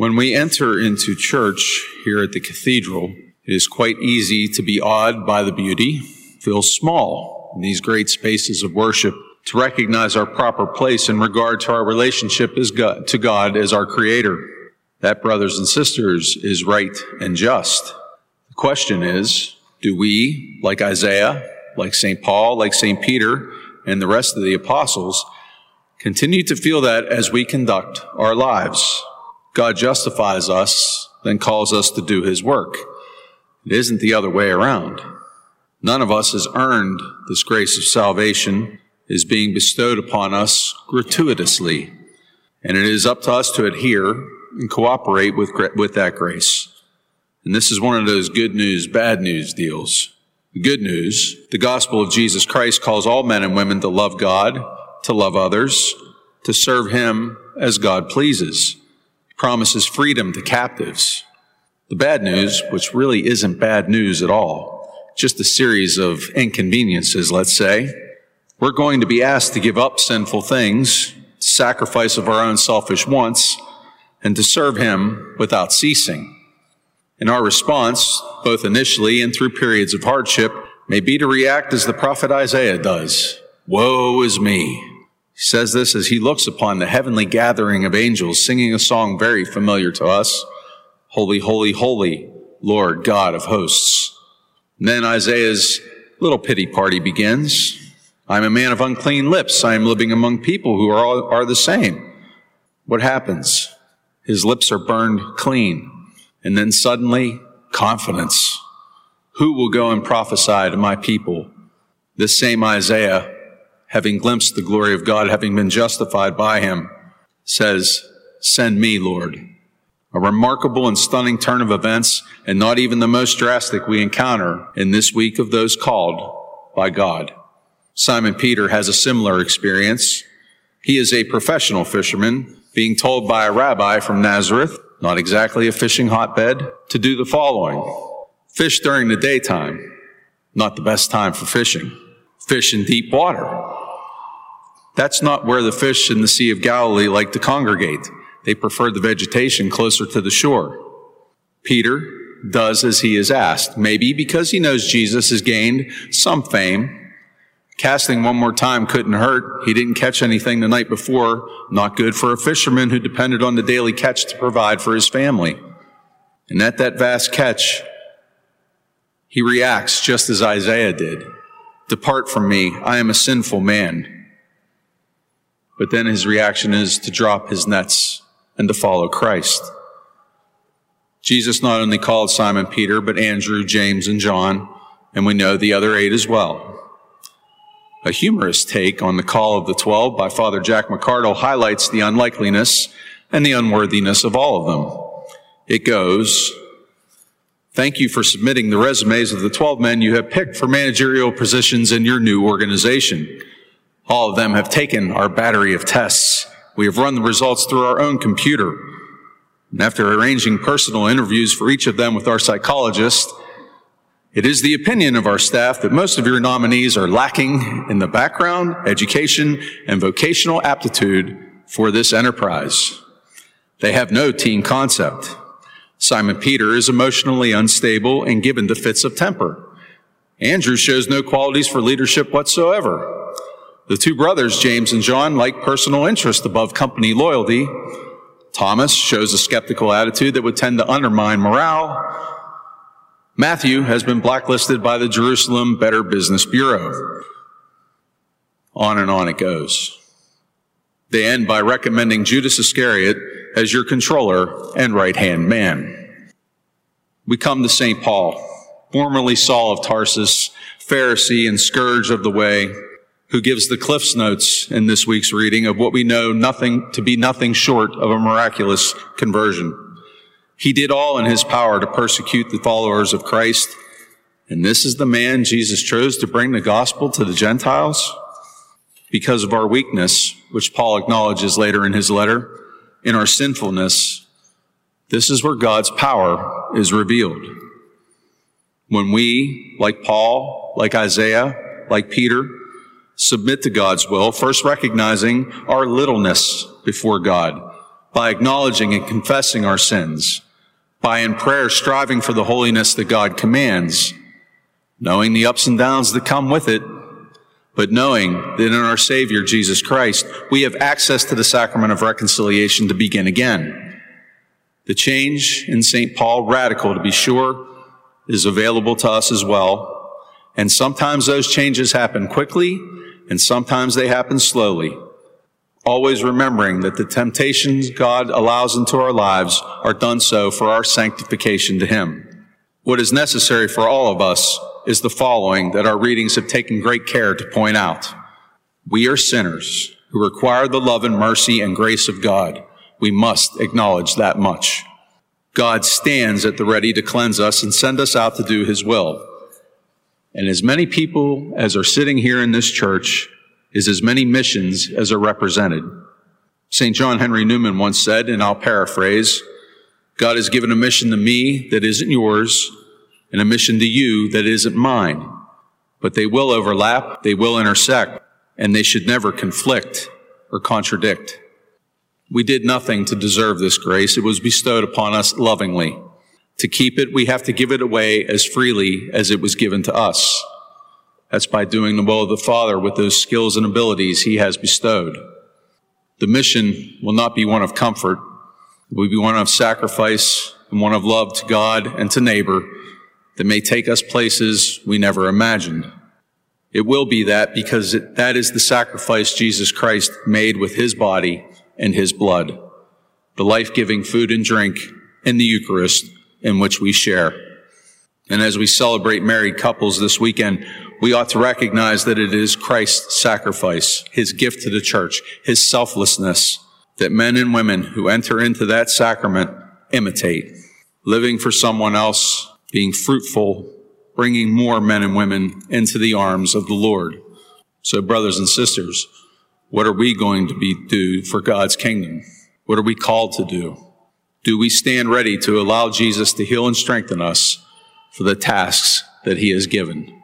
When we enter into church here at the cathedral, it is quite easy to be awed by the beauty, feel small in these great spaces of worship, to recognize our proper place in regard to our relationship to God as our Creator. That, brothers and sisters, is right and just. The question is, do we, like Isaiah, like St. Paul, like St. Peter, and the rest of the apostles, continue to feel that as we conduct our lives? God justifies us, then calls us to do his work. It isn't the other way around. None of us has earned this grace of salvation. It is being bestowed upon us gratuitously. And it is up to us to adhere and cooperate with that grace. And this is one of those good news, bad news deals. The good news, the gospel of Jesus Christ calls all men and women to love God, to love others, to serve him as God pleases. Promises freedom to captives. The bad news, which really isn't bad news at all, just a series of inconveniences, let's say. We're going to be asked to give up sinful things, sacrifice of our own selfish wants, and to serve him without ceasing. And our response, both initially and through periods of hardship, may be to react as the prophet Isaiah does. Woe is me. He says this as he looks upon the heavenly gathering of angels singing a song very familiar to us. Holy, holy, holy, Lord God of hosts. And then Isaiah's little pity party begins. I'm a man of unclean lips. I am living among people who are the same. What happens? His lips are burned clean. And then suddenly, confidence. Who will go and prophesy to my people? This same Isaiah, having glimpsed the glory of God, having been justified by him, says, send me, Lord. A remarkable and stunning turn of events, and not even the most drastic we encounter in this week of those called by God. Simon Peter has a similar experience. He is a professional fisherman, being told by a rabbi from Nazareth, not exactly a fishing hotbed, to do the following. Fish during the daytime, not the best time for fishing. Fish in deep water. That's not where the fish in the Sea of Galilee like to congregate. They prefer the vegetation closer to the shore. Peter does as he is asked, maybe because he knows Jesus has gained some fame. Casting one more time couldn't hurt. He didn't catch anything the night before. Not good for a fisherman who depended on the daily catch to provide for his family. And at that vast catch, he reacts just as Isaiah did. Depart from me, I am a sinful man. But then his reaction is to drop his nets and to follow Christ. Jesus not only called Simon Peter, but Andrew, James, and John, and we know the other 8 as well. A humorous take on the call of the 12 by Father Jack McCardle highlights the unlikeliness and the unworthiness of all of them. It goes, thank you for submitting the resumes of the 12 men you have picked for managerial positions in your new organization. All of them have taken our battery of tests. We have run the results through our own computer. And after arranging personal interviews for each of them with our psychologist, it is the opinion of our staff that most of your nominees are lacking in the background, education, and vocational aptitude for this enterprise. They have no teen concept. Simon Peter is emotionally unstable and given to fits of temper. Andrew shows no qualities for leadership whatsoever. The 2 brothers, James and John, like personal interest above company loyalty. Thomas shows a skeptical attitude that would tend to undermine morale. Matthew has been blacklisted by the Jerusalem Better Business Bureau. On and on it goes. They end by recommending Judas Iscariot as your controller and right-hand man. We come to St. Paul, formerly Saul of Tarsus, Pharisee and scourge of the way, who gives the Cliff's Notes in this week's reading of what we know to be nothing short of a miraculous conversion. He did all in his power to persecute the followers of Christ, and this is the man Jesus chose to bring the gospel to the Gentiles? Because of our weakness, which Paul acknowledges later in his letter, in our sinfulness, this is where God's power is revealed. When we, like Paul, like Isaiah, like Peter, submit to God's will, first recognizing our littleness before God, by acknowledging and confessing our sins, by in prayer striving for the holiness that God commands, knowing the ups and downs that come with it, but knowing that in our Savior, Jesus Christ, we have access to the sacrament of reconciliation to begin again. The change in St. Paul, radical to be sure, is available to us as well. And sometimes those changes happen quickly, and sometimes they happen slowly. Always remembering that the temptations God allows into our lives are done so for our sanctification to Him. What is necessary for all of us is the following that our readings have taken great care to point out. We are sinners who require the love and mercy and grace of God. We must acknowledge that much. God stands at the ready to cleanse us and send us out to do His will. And as many people as are sitting here in this church is as many missions as are represented. St. John Henry Newman once said, and I'll paraphrase, God has given a mission to me that isn't yours, and a mission to you that isn't mine. But they will overlap, they will intersect, and they should never conflict or contradict. We did nothing to deserve this grace. It was bestowed upon us lovingly. To keep it, we have to give it away as freely as it was given to us. That's by doing the will of the Father with those skills and abilities He has bestowed. The mission will not be one of comfort. It will be one of sacrifice and one of love to God and to neighbor that may take us places we never imagined. It will be that because that is the sacrifice Jesus Christ made with His body and His blood, the life-giving food and drink in the Eucharist in which we share. And as we celebrate married couples this weekend, we ought to recognize that it is Christ's sacrifice, His gift to the church, His selflessness, that men and women who enter into that sacrament imitate, living for someone else, being fruitful, bringing more men and women into the arms of the Lord. So, brothers and sisters, what are we going to do for God's kingdom? What are we called to do? Do we stand ready to allow Jesus to heal and strengthen us for the tasks that He has given?